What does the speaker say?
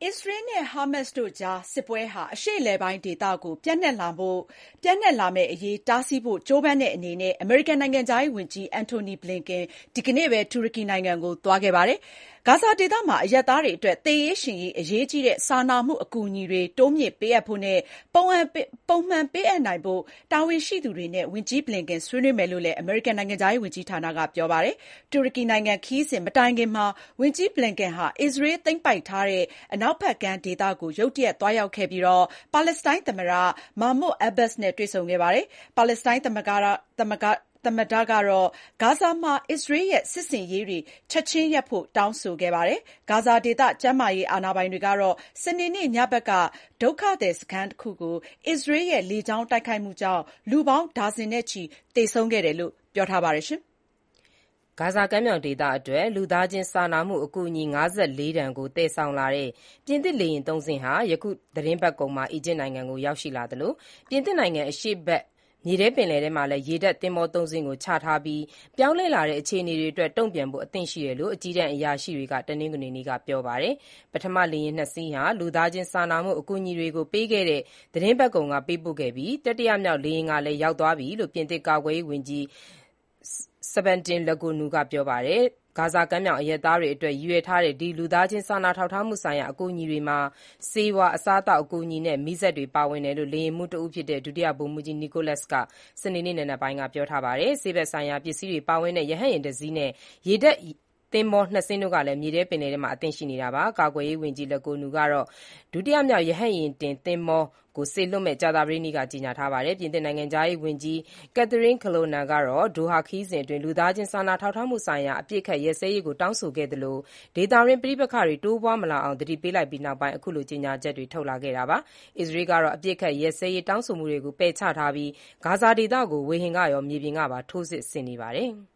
အစ္စရေးနဲ့ဟာမတ်စ်တို့ကြားစစ်ပွဲဟာအရှေ့အလယ်ပိုင်းဒေသကိုပြန့်နှံ့လာမယ့်အရေးတားဆီးဖို့ကြိုးပမ်းတဲ့အနေနဲ့အမေရိကန်နိုင်ငံခြားရေးဝန်ကြီး Antony Blinken ဒီကနေ့ပဲတူရကီနိုင်ငံကိုသွားခဲ့ပါတယ်။ ဂါဇာဒေသမှာအရပ်သားတွေအတွက်သေရေးရှင်ရေးအရေးကြီးတဲ့စာနာမှုအကူအညီတွေတိုးမြှင့်ပေးအပ်ဖို့နဲ့ပုံမှန်ပေးအပ်နိုင်ဖို့တာဝန်ရှိသူတွေနဲ့ဝန်ကြီး Blinken ဆွေးနွေးမယ်လို့လည်းအမေရိကန်နိုင်ငံခြားရေးဝန်ကြီးဌာနကပြောပါတယ်။ တူရကီနိုင်ငံခရီးစဉ်မတိုင်ခင်မှာဝန်ကြီး Blinken ဟာအစ္စရေးသိမ်းပိုက်ထားတဲ့အနောက်ဘက်ကမ်းဒေသကိုရုတ်တရက်သွားရောက်ခဲ့ပြီးပါလက်စတိုင်းသမ္မတ Mahmoud Abbas နဲ့တွေ့ဆုံခဲ့ပါတယ်။ ပါလက်စတိုင်းသမ္မတကတော့ဂါဇာမှာအစ္စရေးရဲ့စစ်ဆင်ရေးတွေချက်ချင်းရပ်ဖို့တောင်းဆိုခဲ့ပါတယ်။ ဂါဇာဒေသကျန်းမာရေးအာဏာပိုင်တွေကတော့ စနေနေ့ညဘက်ကဒုက္ခသည်စခန်းတခုကိုအစ္စရေးရဲ့လေကြောင်းတိုက်ခိုက်မှုကြောင့်လူပေါင်းဒါဇင်နဲ့ချီသေဆုံးခဲ့တယ်လို့ပြောထားပါတယ်။ဂါဇာကမ်းမြောင်ဒေသအတွက် လူသားချင်းစာနာမှုအကူအညီ ၅၄ တန်ကိုသယ်ဆောင်လာတဲ့ ပြင်သစ်လေယာဉ် ၃ စင်းဟာ ယခုသီတင်းပတ်ကုန်မှာ အီဂျစ်နိုင်ငံကိုရောက်ရှိလာသလို ပြင်သစ်နိုင်ငံအရှေ့ဘက်မြေထဲပင်လယ်ထဲမှာလည်းရေတပ်သင်္ဘော ၃ စင်းကိုချထားပြီး ပြောင်းလဲလာတဲ့အခြေအနေတွေအတွက်တုံ့ပြန်ဖို့အသင့်ရှိတယ်လို့ အကြီးတန်းအရာရှိတွေက တနင်္ဂနွေနေ့ကပြောပါတယ်။ ပထမလေယာဉ် ၂ စီးဟာ လူသားချင်းစာနာမှုအကူအညီတွေကိုပြီးခဲ့တဲ့သီတင်းပတ်ကုန်ကပေးပို့ခဲ့ပြီး တတိယမြောက်လေယာဉ်ကလည်းရောက်သွားပြီလို့ ပြင်သစ်ကာကွယ်ရေးဝန်ကြီး Sebastien Lecornu ကပြောပါတယ်။ ဂါဇာကမ်းမြောင်အရပ်သားတွေအတွက်ရည်ရွယ်ထားတဲ့ ဒီလူသားချင်းစာနာထောက်ထားမှုဆိုင်ရာအကူအညီတွေမှာ ဆေးဝါး၊ အစားအသောက်အကူအညီနဲ့ မီးစက်တွေပါဝင်တယ်လို့ လေယာဉ်မှူးတဦးဖြစ်တဲ့ ဒုတိယဗိုလ်မှူးကြီး Nicolas က စနေနေ့နံနက်ပိုင်းကပြောထားပါတယ်။ ဆေးဘက်ဆိုင်ရာပစ္စည်းတွေပါဝင်တဲ့ ရဟတ်ယာဉ်တစီးနဲ့ ရေတပ်သင်္ဘော ၂ စင်းတို့ကလည်း မြေထဲပင်လယ်ထဲမှာအသင့်ရှိနေတာပါ။ ကာကွယ်ရေးဝန်ကြီး Lecornu ကတော့ ဒုတိယမြောက်ရဟတ်ယာဉ်တင်သင်္ဘောကိုစေလွှတ်မယ့် ကြာသပတေးနေ့က ကြေညာထားပါတယ်။ ပြင်သစ်နိုင်ငံခြားရေးဝန်ကြီး Catherine Colonna ကတော့ ဒိုဟာခရီးစဉ်အတွင်း လူသားချင်းစာနာထောက်ထားမှုဆိုင်ရာအပစ်အခတ်ရပ်စဲရေးကိုတောင်းဆိုခဲ့သလို ဒေသတွင်းပဋိပက္ခတွေတိုးပွားမလာအောင်သတိပေးလိုက်ပြီးနောက်ပိုင်း အခုလိုကြေညာချက်တွေထွက်လာခဲ့တာပါ။ အစ္စရေးကတော့အပစ်အခတ်ရပ်စဲရေးတောင်းဆိုမှုတွေကိုပယ်ချထားပြီး ဂါဇာဒေသကိုဝေဟင်ကရောမြေပြင်ကပါထိုးစစ်ဆင်နေပါတယ်။